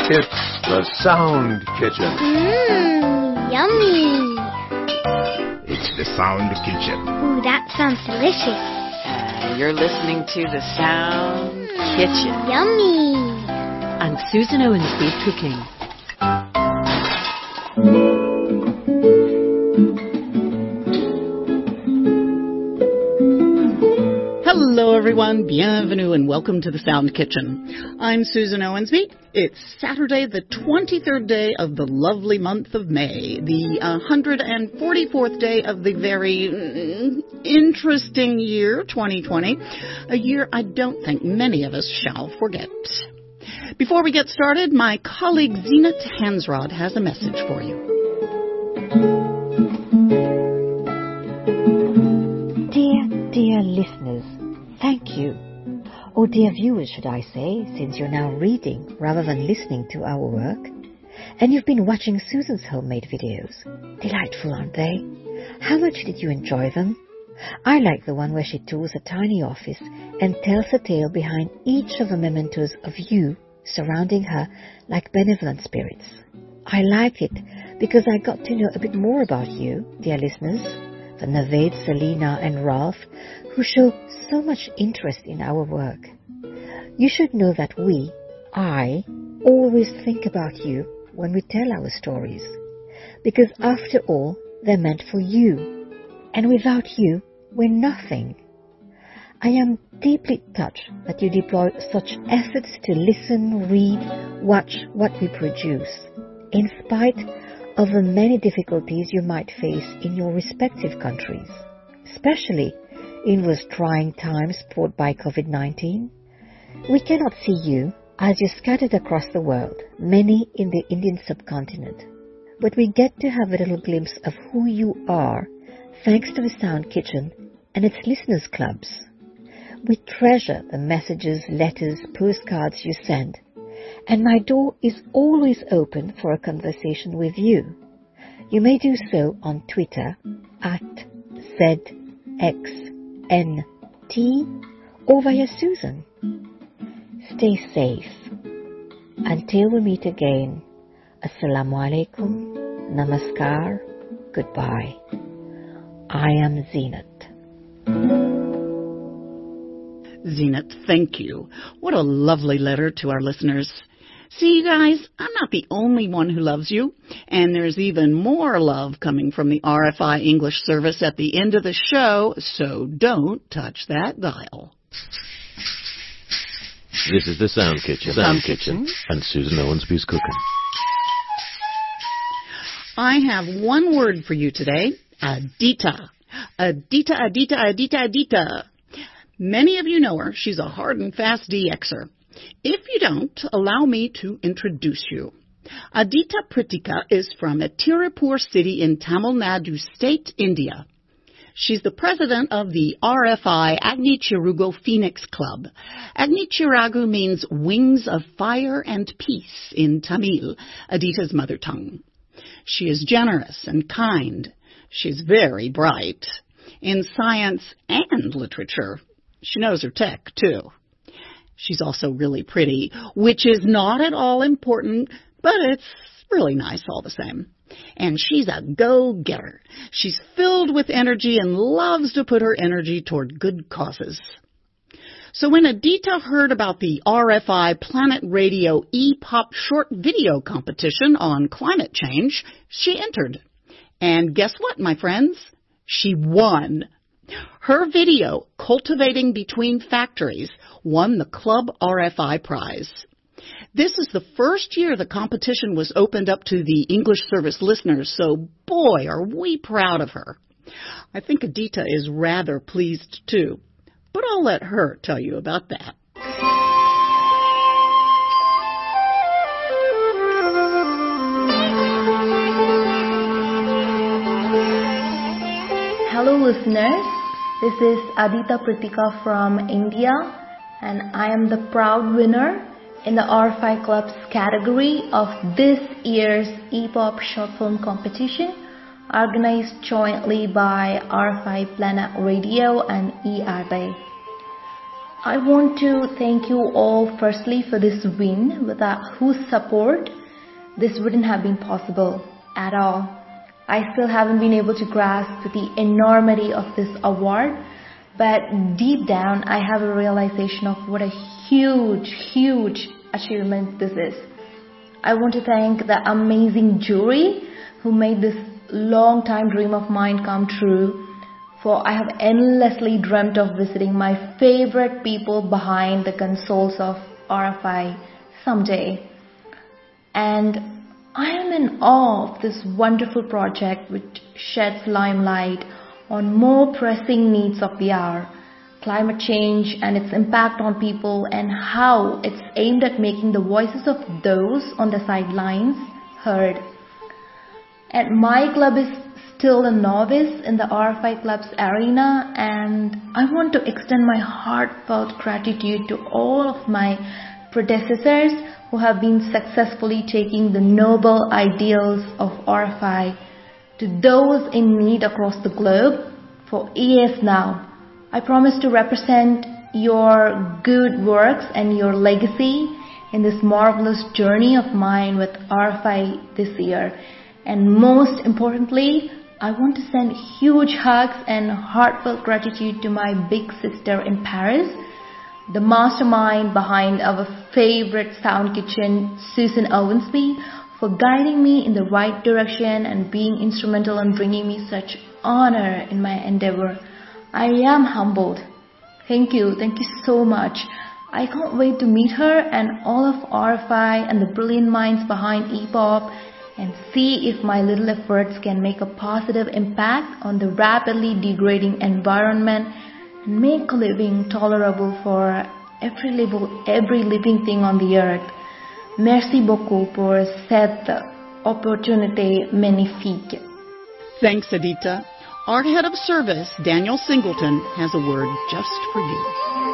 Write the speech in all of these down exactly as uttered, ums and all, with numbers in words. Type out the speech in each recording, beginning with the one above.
It's the Sound Kitchen. Mmm, yummy. It's the Sound Kitchen. Ooh, that sounds delicious. Uh, you're listening to the Sound mm, Kitchen. Yummy. I'm Susan Owensby cooking. Hello everyone, bienvenue and welcome to the Sound Kitchen. I'm Susan Owensby. It's Saturday, the twenty-third day of the lovely month of May, the one hundred forty-fourth day of the very mm, interesting year, twenty twenty, a year I don't think many of us shall forget. Before we get started, my colleague Zenat Hansrod has a message for you. Dear, dear listeners, thank you. Or dear viewers, should I say, since you're now reading rather than listening to our work. And you've been watching Susan's homemade videos. Delightful, aren't they? How much did you enjoy them? I like the one where she tours a tiny office and tells a tale behind each of the mementos of you surrounding her like benevolent spirits. I like it because I got to know a bit more about you, dear listeners, the Naved, Selina and Ralph, who show so much interest in our work. You should know that we, I, always think about you when we tell our stories, because after all, they're meant for you, and without you, we're nothing. I am deeply touched that you deploy such efforts to listen, read, watch what we produce, in spite of the many difficulties you might face in your respective countries, especially in those trying times brought by covid nineteen. We cannot see you as you're scattered across the world, many in the Indian subcontinent, but we get to have a little glimpse of who you are thanks to the Sound Kitchen and its listeners' clubs. We treasure the messages, letters, postcards you send, and my door is always open for a conversation with you. You may do so on Twitter at Z X N T or via Susan. Stay safe. Until we meet again, Assalamu alaikum, namaskar, goodbye. I am Zenat. Zenat, thank you. What a lovely letter to our listeners. See, you guys, I'm not the only one who loves you, and there's even more love coming from the R F I English service at the end of the show, so don't touch that dial. This is the Sound Kitchen. Sound Kitchen. And Susan Owensby's cooking. I have one word for you today, Adita. Adita, Adita, Adita, Adita. Many of you know her. She's a hard and fast D Xer. If you don't, allow me to introduce you. Adita Pritika is from Tirupur city in Tamil Nadu state, India. She's the president of the R F I Agni Chirugo Phoenix Club. Agni Chiragu means wings of fire and peace in Tamil, Adita's mother tongue. She is generous and kind. She's very bright in science and literature. She knows her tech, too. She's also really pretty, which is not at all important, but it's really nice all the same. And she's a go-getter. She's filled with energy and loves to put her energy toward good causes. So when Adita heard about the R F I Planet Radio E-Pop short video competition on climate change, she entered. And guess what, my friends? She won. Her video, Cultivating Between Factories, won the Club R F I prize. This is the first year the competition was opened up to the English service listeners, so boy, are we proud of her. I think Adita is rather pleased, too, but I'll let her tell you about that. Hello listeners, this is Adita Pritika from India, and I am the proud winner in the R F I Club's category of this year's E-Pop short film competition organized jointly by R F I Planet Radio and E R B. I want to thank you all firstly for this win, without whose support this wouldn't have been possible at all. I still haven't been able to grasp the enormity of this award, but deep down I have a realization of what a huge, huge achievement this is. I want to thank the amazing jury who made this long time dream of mine come true, for I have endlessly dreamt of visiting my favorite people behind the consoles of R F I someday. And I am in awe of this wonderful project which sheds limelight on more pressing needs of the hour, climate change and its impact on people, and how it's aimed at making the voices of those on the sidelines heard. And my club is still a novice in the R F I Club's arena, and I want to extend my heartfelt gratitude to all of my predecessors who have been successfully taking the noble ideals of R F I to those in need across the globe for years now. I promise to represent your good works and your legacy in this marvelous journey of mine with R F I this year. And most importantly, I want to send huge hugs and heartfelt gratitude to my big sister in Paris, the mastermind behind our favorite sound kitchen, Susan Owensby, for guiding me in the right direction and being instrumental in bringing me such honor in my endeavor. I am humbled. Thank you. Thank you so much. I can't wait to meet her and all of R F I and the brilliant minds behind E P O P, and see if my little efforts can make a positive impact on the rapidly degrading environment and make living tolerable for every, level, every living thing on the earth. Merci beaucoup pour cette opportunité magnifique. Thanks, Adita. Our head of service, Daniel Singleton, has a word just for you.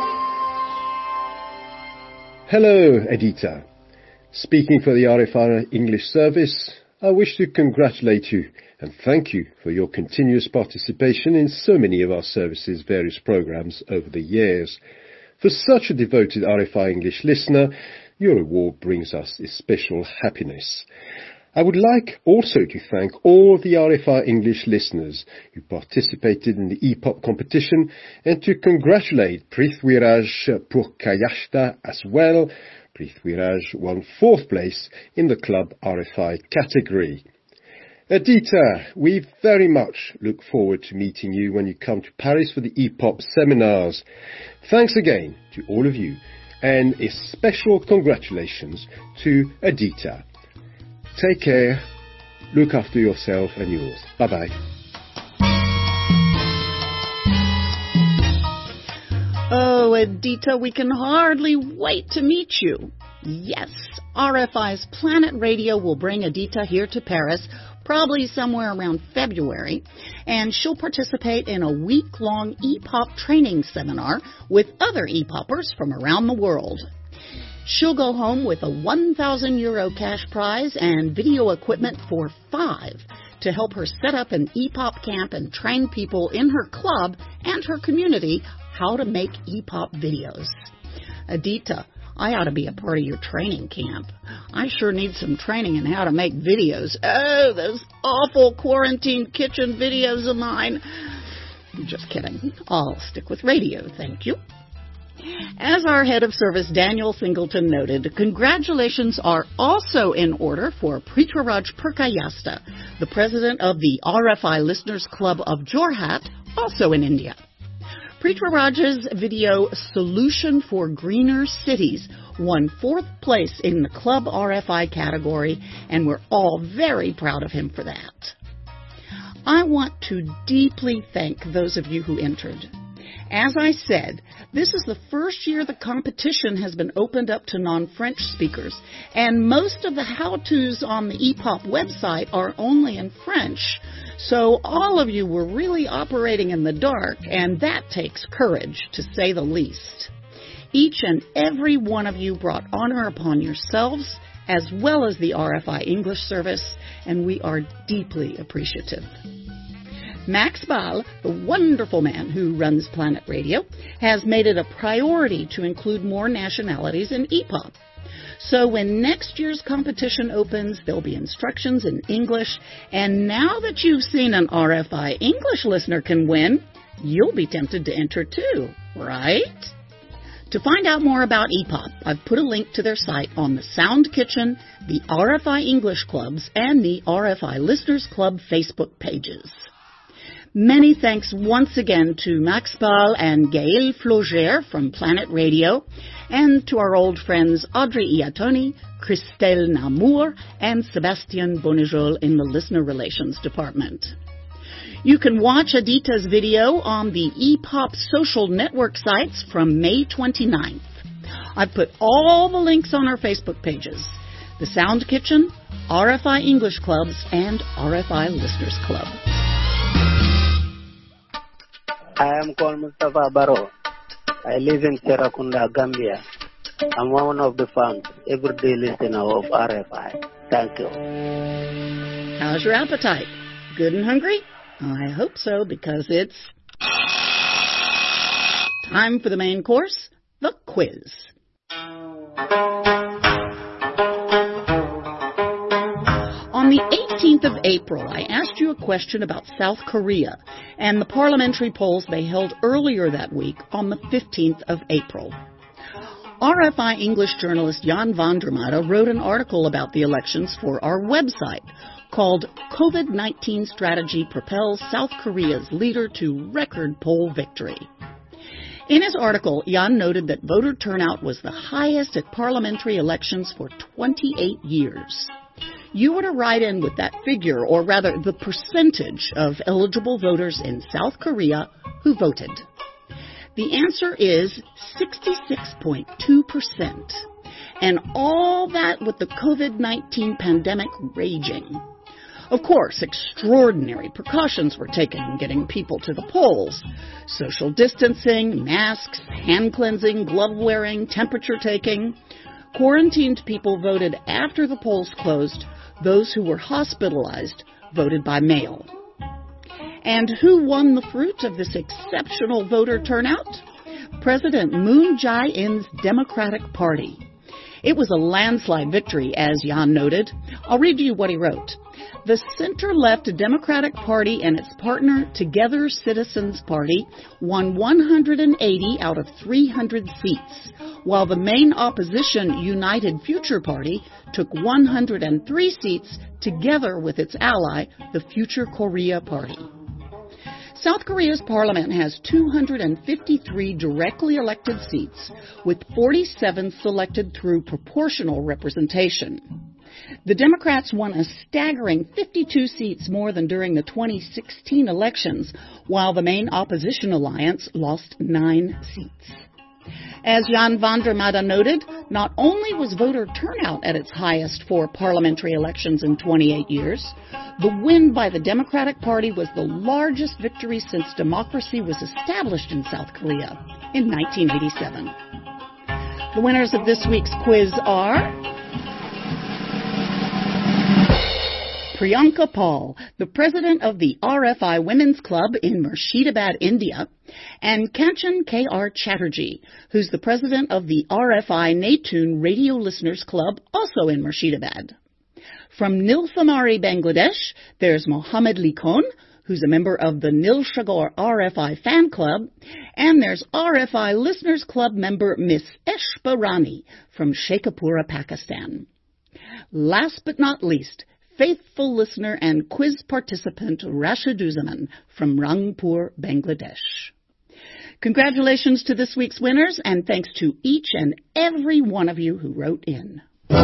Hello, Adita. Speaking for the R F I English service, I wish to congratulate you and thank you for your continuous participation in so many of our service's various programs over the years. For such a devoted R F I English listener, your award brings us special happiness. I would like also to thank all the R F I English listeners who participated in the E P O P competition, and to congratulate Prithviraj Purkayashta as well. Prithviraj won fourth place in the Club R F I category. Adita, we very much look forward to meeting you when you come to Paris for the E P O P seminars. Thanks again to all of you, and a special congratulations to Adita. Take care, look after yourself and yours. Bye-bye. Oh, Adita, we can hardly wait to meet you. Yes, R F I's Planet Radio will bring Adita here to Paris, probably somewhere around February, and she'll participate in a week-long E P O P training seminar with other E P O Pers from around the world. She'll go home with a one thousand euro cash prize and video equipment for five to help her set up an E P O P camp and train people in her club and her community how to make E P O P videos. Adita, I ought to be a part of your training camp. I sure need some training in how to make videos. Oh, those awful quarantine kitchen videos of mine. Just kidding. I'll stick with radio, thank you. As our head of service, Daniel Singleton, noted, congratulations are also in order for Prithviraj Purkayashta, the president of the R F I Listeners Club of Jorhat, also in India. Prithviraj's video Solution for Greener Cities won fourth place in the Club R F I category, and we're all very proud of him for that. I want to deeply thank those of you who entered. As I said, this is the first year the competition has been opened up to non-French speakers, and most of the how-tos on the E P O P website are only in French. So all of you were really operating in the dark, and that takes courage, to say the least. Each and every one of you brought honor upon yourselves, as well as the R F I English service, and we are deeply appreciative. Max Ball, the wonderful man who runs Planet Radio, has made it a priority to include more nationalities in E P O P. So when next year's competition opens, there'll be instructions in English, and now that you've seen an R F I English listener can win, you'll be tempted to enter too, right? To find out more about E P O P, I've put a link to their site on the Sound Kitchen, the R F I English Clubs, and the R F I Listeners Club Facebook pages. Many thanks once again to Max Ball and Gaël Flauger from Planet Radio, and to our old friends Audrey Iatoni, Christelle Namour, and Sebastian Bonijol in the Listener Relations Department. You can watch Adita's video on the E P O P social network sites from May twenty-ninth. I've put all the links on our Facebook pages: the Sound Kitchen, R F I English Clubs, and R F I Listeners Club. I am called Mustafa Baro. I live in Serakunda, Gambia. I'm one of the fans, everyday listener of R F I. Thank you. How's your appetite? Good and hungry? I hope so, because it's time for the main course, the quiz. On the eighteenth of April, I asked you a question about South Korea and the parliamentary polls they held earlier that week on the fifteenth of April. R F I English journalist Jan van der Made wrote an article about the elections for our website called COVID nineteen Strategy Propels South Korea's Leader to Record Poll Victory. In his article, Jan noted that voter turnout was the highest at parliamentary elections for twenty-eight years. You were to write in with that figure, or rather the percentage of eligible voters in South Korea who voted. The answer is sixty-six point two percent. And all that with the COVID nineteen pandemic raging. Of course, extraordinary precautions were taken in getting people to the polls. Social distancing, masks, hand cleansing, glove wearing, temperature taking. Quarantined people voted after the polls closed. Those who were hospitalized voted by mail. And who won the fruit of this exceptional voter turnout? President Moon Jae-in's Democratic Party. It was a landslide victory, as Jan noted. I'll read you what he wrote. The center-left Democratic Party and its partner Together Citizens Party won one hundred eighty out of three hundred seats, while the main opposition United Future Party took one hundred three seats together with its ally, the Future Korea Party. South Korea's parliament has two hundred fifty-three directly elected seats, with forty-seven selected through proportional representation. The Democrats won a staggering fifty-two seats more than during the twenty sixteen elections, while the main opposition alliance lost nine seats. As Jan van der Made noted, not only was voter turnout at its highest for parliamentary elections in twenty-eight years, the win by the Democratic Party was the largest victory since democracy was established in South Korea in nineteen eighty-seven. The winners of this week's quiz are Priyanka Paul, the president of the R F I Women's Club in Murshidabad, India, and Kanchan K R Chatterjee, who's the president of the R F I Netune Radio Listeners Club, also in Murshidabad. From Nilphamari, Bangladesh, there's Mohammed Likon, who's a member of the Nilshagor R F I Fan Club, and there's R F I Listeners Club member Miss Eshba Rani from Sheikhupura, Pakistan. Last but not least, faithful listener and quiz participant Rashiduzzaman from Rangpur, Bangladesh. Congratulations to this week's winners, and thanks to each and every one of you who wrote in.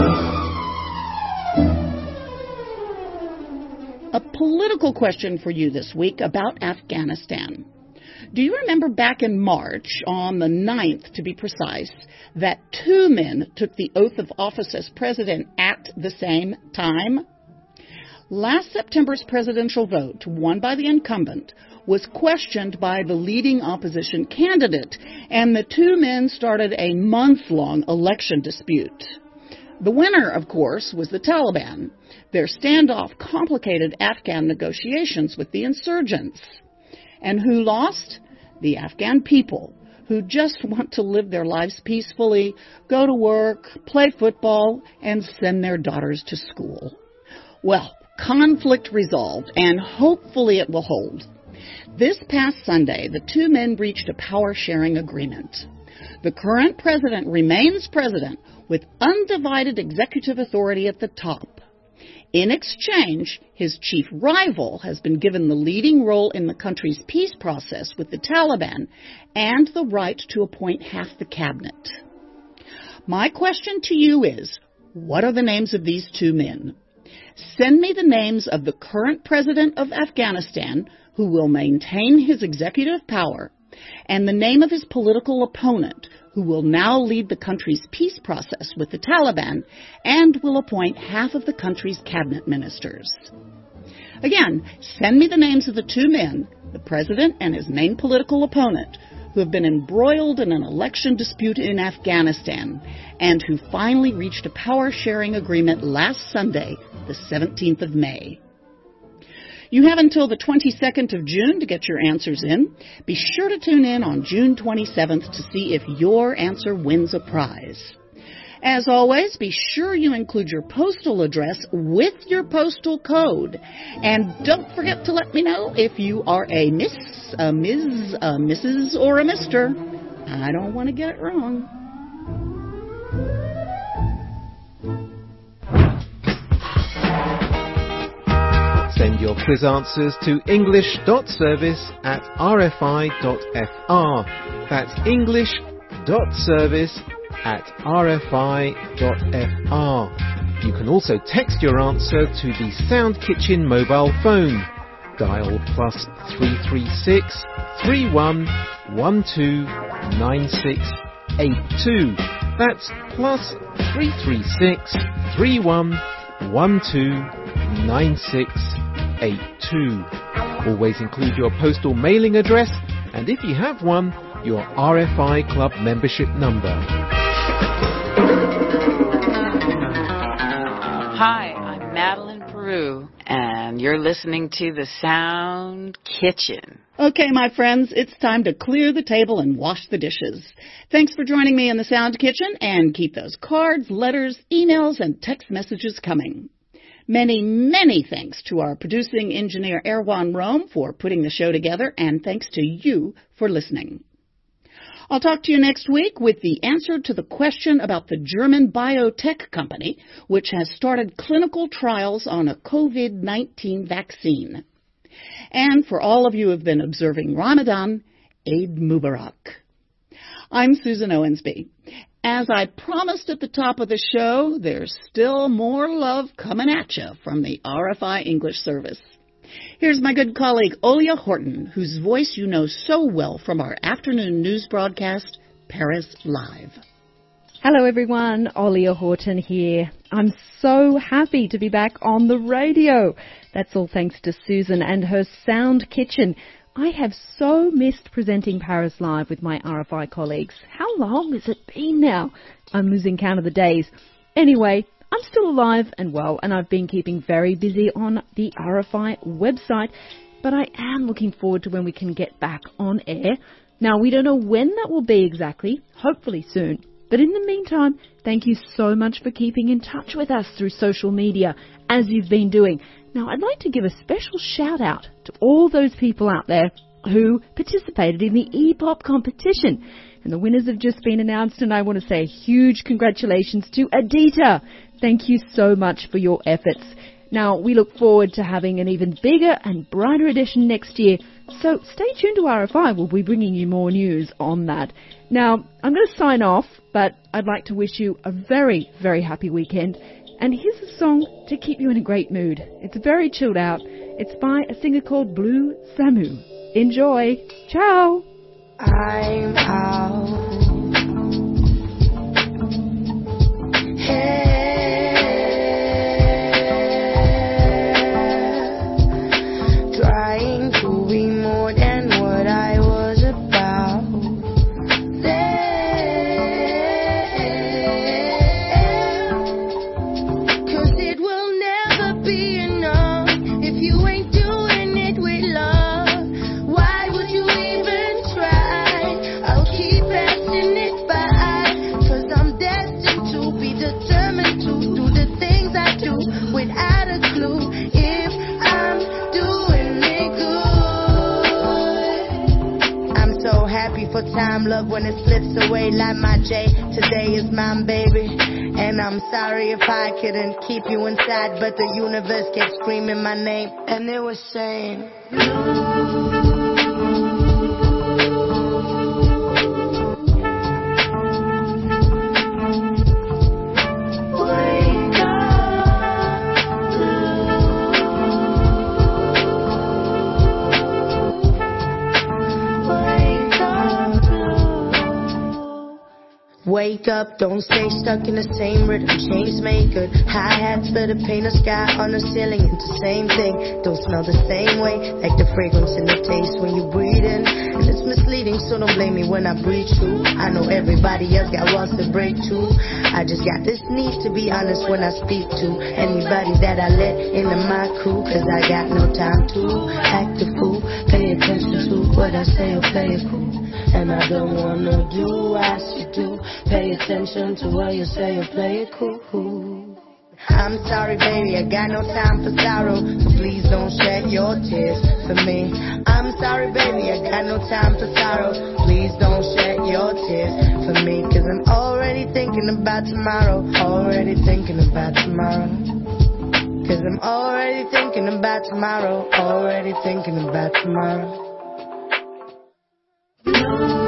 A political question for you this week about Afghanistan. Do you remember back in March, on the ninth to be precise, that two men took the oath of office as president at the same time? Last September's presidential vote, won by the incumbent, was questioned by the leading opposition candidate, and the two men started a month-long election dispute. The winner, of course, was the Taliban. Their standoff complicated Afghan negotiations with the insurgents. And who lost? The Afghan people, who just want to live their lives peacefully, go to work, play football, and send their daughters to school. Well, conflict resolved, and hopefully it will hold. This past Sunday, the two men reached a power-sharing agreement. The current president remains president with undivided executive authority at the top. In exchange, his chief rival has been given the leading role in the country's peace process with the Taliban and the right to appoint half the cabinet. My question to you is, what are the names of these two men? Send me the names of the current president of Afghanistan, who will maintain his executive power, and the name of his political opponent, who will now lead the country's peace process with the Taliban and will appoint half of the country's cabinet ministers. Again, send me the names of the two men, the president and his main political opponent, who have been embroiled in an election dispute in Afghanistan and who finally reached a power-sharing agreement last Sunday, the seventeenth of May. You have until the twenty-second of June to get your answers in. Be sure to tune in on June twenty-seventh to see if your answer wins a prize. As always, be sure you include your postal address with your postal code. And don't forget to let me know if you are a Miss, a Miz, a Missus or a Mister. I don't want to get it wrong. Send your quiz answers to english.service at rfi.fr. That's english.service at rfi.fr. You can also text your answer to the Sound Kitchen mobile phone. Dial plus three three six, three one one two, nine six eight two. That's plus three three six, three one one two, nine six eight two. Always include your postal mailing address and, if you have one, your R F I Club membership number. Hi, I'm Madeline Peru, and you're listening to The Sound Kitchen. Okay, my friends, it's time to clear the table and wash the dishes. Thanks for joining me in The Sound Kitchen, and keep those cards, letters, emails, and text messages coming. Many, many thanks to our producing engineer Erwan Rome for putting the show together, and thanks to you for listening. I'll talk to you next week with the answer to the question about the German biotech company, which has started clinical trials on a COVID nineteen vaccine. And for all of you who have been observing Ramadan, Eid Mubarak. I'm Susan Owensby. As I promised at the top of the show, there's still more love coming at you from the R F I English service. Here's my good colleague, Olia Horton, whose voice you know so well from our afternoon news broadcast, Paris Live. Hello, everyone. Olia Horton here. I'm so happy to be back on the radio. That's all thanks to Susan and her Sound Kitchen. I have so missed presenting Paris Live with my R F I colleagues. How long has it been now? I'm losing count of the days. Anyway, I'm still alive and well, and I've been keeping very busy on the R F I website, but I am looking forward to when we can get back on air. Now, we don't know when that will be exactly, hopefully soon. But in the meantime, thank you so much for keeping in touch with us through social media, as you've been doing. Now, I'd like to give a special shout out to all those people out there who participated in the E-pop competition. And the winners have just been announced, and I want to say a huge congratulations to Adita. Thank you so much for your efforts. Now, we look forward to having an even bigger and brighter edition next year, so stay tuned to R F I. We'll be bringing you more news on that. Now, I'm going to sign off, but I'd like to wish you a very, very happy weekend. And here's a song to keep you in a great mood. It's very chilled out. It's by a singer called Blue Samu. Enjoy. Ciao. I'm out. Hey. Trying to be more than what I was about. There. sorry for time, love, when it slips away like my J. Today is mine, baby. And I'm sorry if I couldn't keep you inside, but the universe kept screaming my name, and it was saying, wake up, don't stay stuck in the same rhythm. Change maker, hi-hats for the paint a sky on the ceiling. It's the same thing, don't smell the same way, like the fragrance and the taste when you breathe in. And it's misleading, so don't blame me when I breathe through. I know everybody else got walls to break too. I just got this need to be honest when I speak to anybody that I let into my crew. Cause I got no time to act a fool. Pay attention to what I say or play it cool. And I don't wanna do as you do. Pay attention to what you say or play it cool. I'm sorry, baby, I got no time for sorrow, so please don't shed your tears for me. I'm sorry, baby, I got no time for sorrow, please don't shed your tears for me. Cause I'm already thinking about tomorrow, already thinking about tomorrow. Cause I'm already thinking about tomorrow, already thinking about tomorrow.